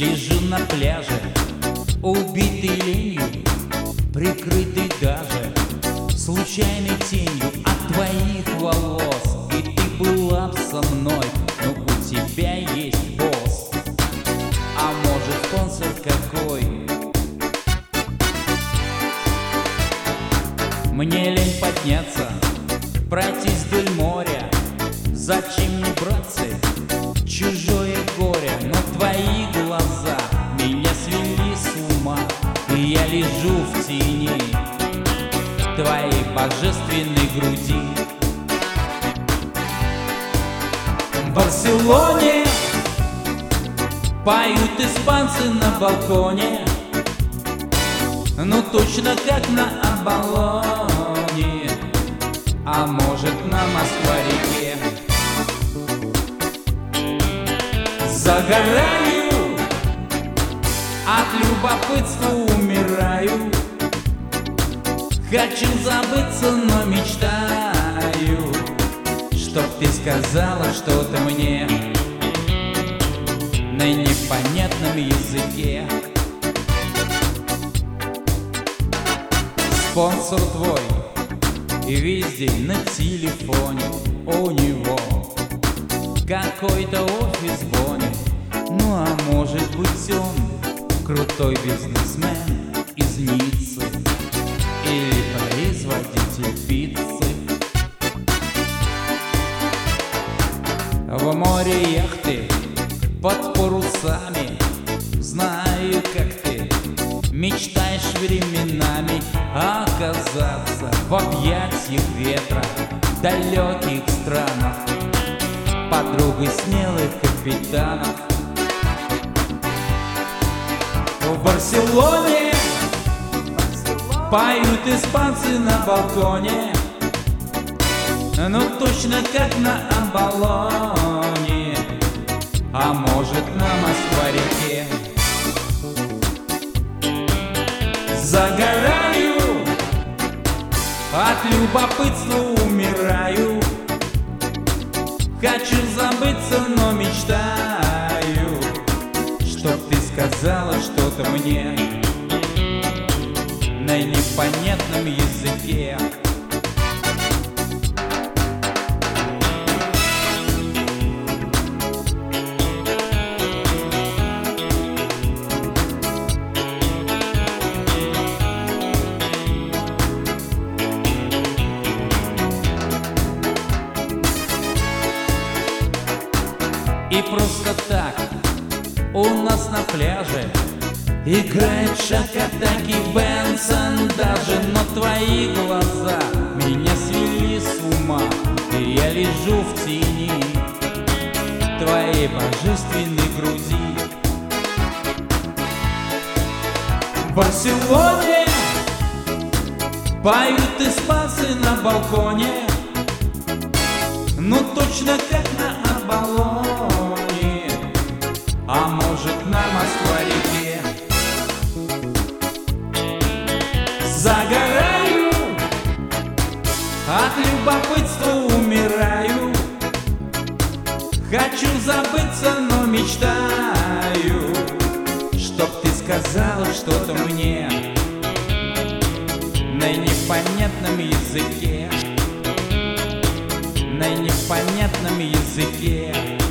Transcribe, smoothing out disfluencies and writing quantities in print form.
Лежу на пляже, убитый ленью, прикрытый даже случайной тенью от твоих волос. И ты была б со мной, но у тебя есть босс, а может спонсор какой. Мне лень подняться, пройтись вдоль моря. Зачем мне, братцы, чужое горе? Но твои глаза меня свели с ума, и я лежу в тени твоей божественной груди. В Барселоне поют испанцы на балконе, ну точно как на Оболоне, а может на Москва-реке. Загораю, от любопытства умираю. Хочу забыться, но мечтаю, чтоб ты сказала что-то мне на непонятном языке. Спонсор твой и везде на телефоне у него какой-то офис в Бонне. Ну а может быть он крутой бизнесмен из Ниццы или производитель пиццы. В море яхты под парусами, знаю, как ты мечтаешь временами оказаться в объятиях ветра в далеких странах, подругой смелых капитанов. В Барселоне поют испанцы на балконе, ну точно как на Оболоне, а может на Москва-реке. Загораю, от любопытства умираю. Хочу забыться, но мечтаю, чтоб ты сказала что-то мне на непонятном языке. И просто так у нас на пляже играет шаг-атаки Бенсон даже. Но твои глаза меня свели с ума, и я лежу в тени твоей божественной груди. В Барселоне поют испанцы на балконе, ну точно как на Оболоне, а может на Москва-реке. Загораю, от любопытства умираю. Хочу забыться, но мечтаю, чтоб ты сказала что-то мне на непонятном языке, на непонятном языке.